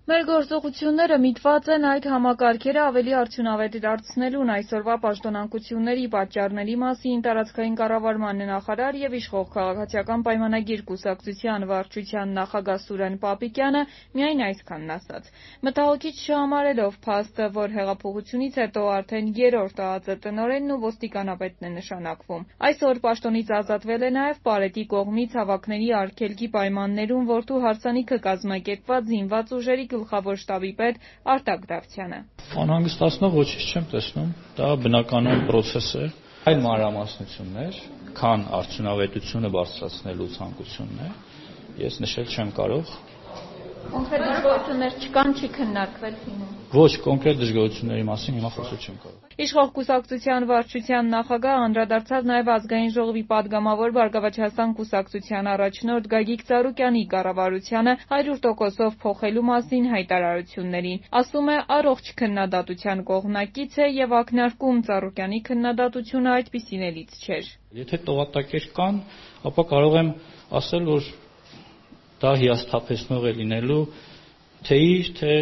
Մեր գործողությունները միտված են այդ համակարգերը ավելի արդյունավետ դարձնելուն այսօրվա պաշտոնանկությունների պատճառների մասին տարածքային կառավարման նախարար եւ իշխող քաղաքացիական պայմանագիր կուսակցության վարչության նախագահ Սուրեն Պապիկյանը միայն այսքանն ասաց. մտահոգիչ չհամարելով փաստը, որ հեղափոխությունից հետո արդեն երրորդ ԱԱԾ տնօրենն ու ոստիկանապետն է նշանակվում։ Այսօր պաշտոնից ազատվել է նաեւ Պարետի կողմից հավաքների արգելքի պայմաններում որդու հարսանիքը կազմակերպված զինված ուժերի գլխավոր շտաբի պետ Արտակ Դավթյանը։ Անհանգստացնող ոչինչ չեմ տեսնում, դա բնականon process է, այլ մանրամասնություններ, քան արդյունավետությունը բարձրացնելու ցանկությունն է, ես նշել չեմ կարող։ Կոնկրետ դժգոհություններ չկան, չի քննարկվել թիմում։ Ոչ, կոնկրետ դժգոհությունների մասին հիմա խոսել չեմ կարող։ Իշխող կուսակցության վարչության նախագահը անդրադարձավ նաև ազգային ժողովի падգամավոր Բարգավաճ կուսակցության առաջնորդ Գագիկ Ծառուկյանի կառավարությանը 100%-ով փոխելու մասին հայտարարություններին։ Ասում է, առողջ քննադատության կողմնակից է եւ ակնարկում Ծառուկյանի քննադատությունը այդպիսիներից չէր։ Եթե տողատակեր կան, ապա կարող եմ ասել, որ դա հիասթափեցնող է լինելու թե իր, թե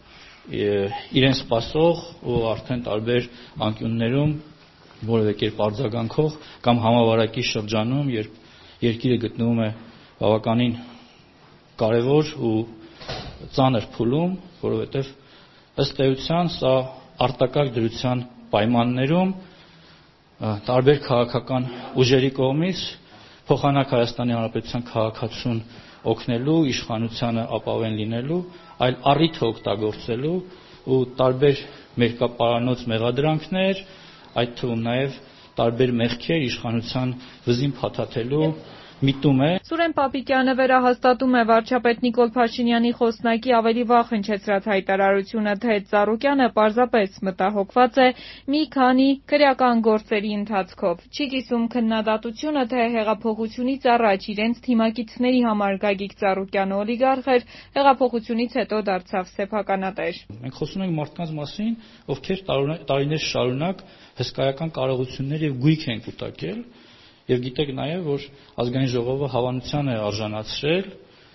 իրեն սպասող ու արդեն տարբեր անկյուններում որևէ կերպ արձագանքող կամ համավարակի շրջանում, երբ երկիրը գտնվում է բավականին կարևոր ու ծանր փուլում, որովհետև ըստ էության սա արտակարգ դրության պայմաններում տարբեր քաղաքական ուժերի կողմից փոխանակ Հայաստանի Հանրապետության քաղաքացուն օգնելու, իշխանությանը ապավեն լինելու, այլ առիթը օգտագործելու ու տարբեր մերկապարանոց մեղադրանքներ, այդ թվում նաև տարբեր մեղքեր իշխանության վզին փաթաթելու միտում է։ Սուրեն Պապիկյանը վերահաստատում է վարչապետ Նիկոլ Փաշինյանի խոսնակի ավելի վաղ հնչեցրած հայտարարությունը, թե Ծառուկյանը պարզապես մտահոգված է մի քանի քրեական գործերի ընթացքով։ Չի կիսում քննադատությունը, թե հեղափոխությունից առաջ իրենց թիմակիցների համար Գագիկ Ծառուկյանը օլիգարխ էր, հեղափոխությունից հետո դարձավ սեփականատեր։ Մենք խոսում ենք մարդկանց մասին, ովքեր տարիներ շարունակ հսկայական կարողություններ եւ գույք են կուտակել։ Եվ գիտեք նաև, որ ազգային ժողովը հավանության է արժանացրել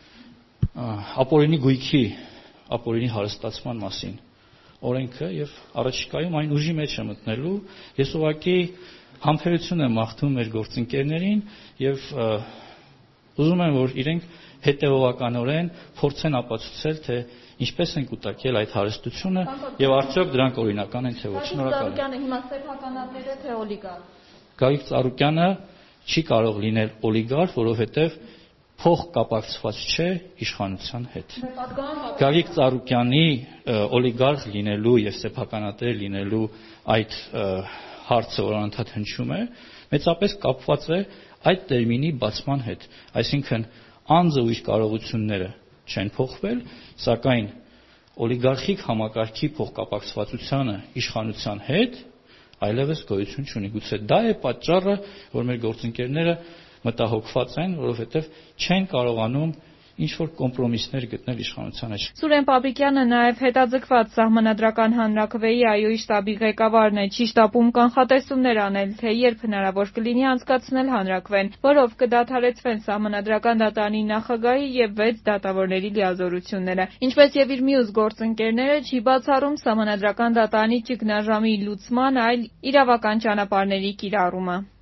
ապօրինի գույքի, ապօրինի հարստացման մասին օրենքը եւ առաջիկայում այն ուժի մեջ է մտնելու։ Ես ուղղակի համբերություն եմ մաղթում մեր գործընկերներին եւ ուզում եմ, որ իրենք հետեւողականորեն փորձեն ապացուցել, թե ինչպես են կուտակել այդ հարստությունը եւ արդյոք դրանք օրինական են թե ոչ։ Շնորհակալ եմ։ Ծառուկյանը հիմա սեփականատեր է թե օլիգարխ։ Գագիկ Ծառուկյանը չի կարող լինել օլիգարխ, որովհետև փող կապակցված չէ իշխանության հետ։ Գագիկ Ծառուկյանի օլիգարխ լինելու եւ սեփականատեր լինելու այդ հարցը, որ անընդհատ հնչում է, մեծապես կապված է այդ տերմինի բացման հետ, այսինքն անձը ու իր կարողությունները չեն փոխվել, սակայն օլիգարխիկ համակարգի փոխկապակցվածությունը իշխանության հետ այլևս գոյություն չունի։ Գուցե դա է պատճառը, որ մեր գործընկերները մտահոգված են, որովհետև չեն կարողանում ինչ-որ կոմպրոմիսներ գտնել իշխանության մեջ։ Սուրեն Պապիկյանը նաև հետաձգված Սահմանադրական հանրաքվեի ԱՅՈ-ի շտաբի ղեկավարն է, չի շտապում կանխատեսումներ անել, թե երբ հնարավոր կլինի անցկացնել հանրաքվեն, որով կդադարեցվեն Սահմանադրական դատարանի նախագահի եւ 6 դատավորների լիազորությունները։ Ինչպես եւ իր մյուս գործընկերները, չի բացառում Սահմանադրական դատարանի ճգնաժամի լուծման այլ իրավական ճանապարհների կիրառումը։